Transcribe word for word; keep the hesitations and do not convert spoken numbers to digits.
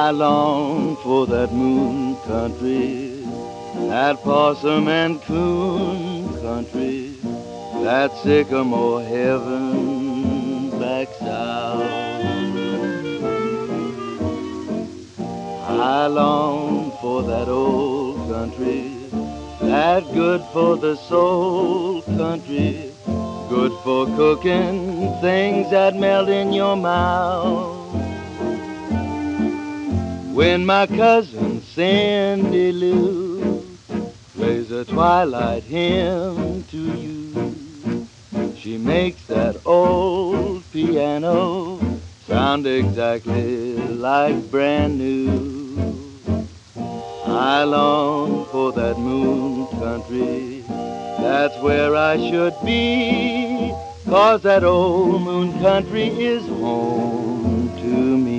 I long for that moon country, that possum and coon country, that sycamore heaven back south. I long for that old country, that good for the soul country, good for cooking things that melt in your mouth. When my cousin Cindy Lou plays a twilight hymn to you, she makes that old piano sound exactly like brand new. I long for that moon country, that's where I should be, 'cause that old moon country is home to me.